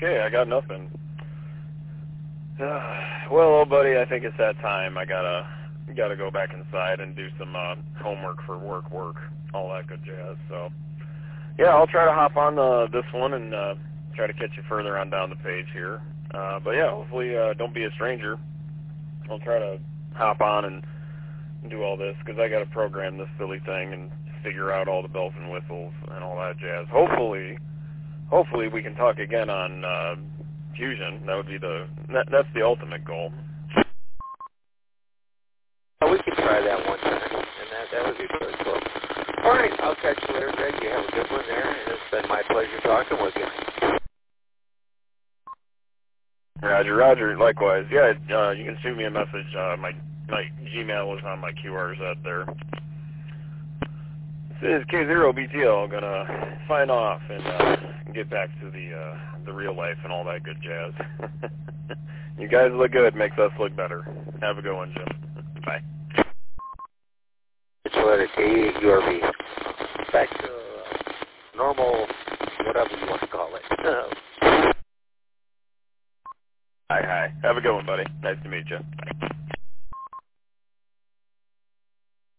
okay. I got nothing. Well, old buddy, I think it's that time. I gotta go back inside and do some homework for work, all that good jazz. So, yeah, I'll try to hop on this one and try to catch you further on down the page here. But yeah, hopefully don't be a stranger. I'll try to hop on and do all this because I got to program this silly thing and figure out all the bells and whistles and all that jazz. Hopefully we can talk again on Fusion. That would be that's the ultimate goal. We can try that one time, and that would be pretty cool. All right, I'll catch you later, Greg. You have a good one there, and it's been my pleasure talking with you. Roger. Likewise. Yeah, you can shoot me a message. My Gmail is on my QRZ there. This is K0BTL. I'm gonna sign off and get back to the real life and all that good jazz. You guys look good. Makes us look better. Have a good one, Jim. Bye. It's letter K-U-R-V. Back to normal, whatever you want to call it. Hi. Have a good one, buddy. Nice to meet you. Bye.